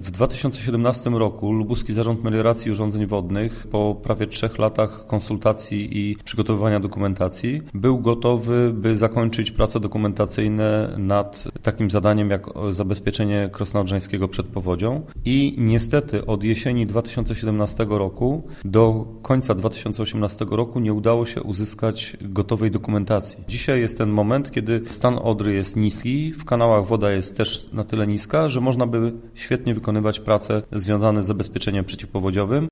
W 2017 roku Lubuski Zarząd Melioracji i Urządzeń Wodnych po prawie 3 latach konsultacji i przygotowywania dokumentacji był gotowy, by zakończyć prace dokumentacyjne nad takim zadaniem jak zabezpieczenie Krosna Odrzańskiego przed powodzią i niestety od jesieni 2017 roku do końca 2018 roku nie udało się uzyskać gotowej dokumentacji. Dzisiaj jest ten moment, kiedy stan Odry jest niski, w kanałach woda jest też na tyle niska, że można by świetnie wykonywać prace związane z zabezpieczeniem przeciwpowodziowym.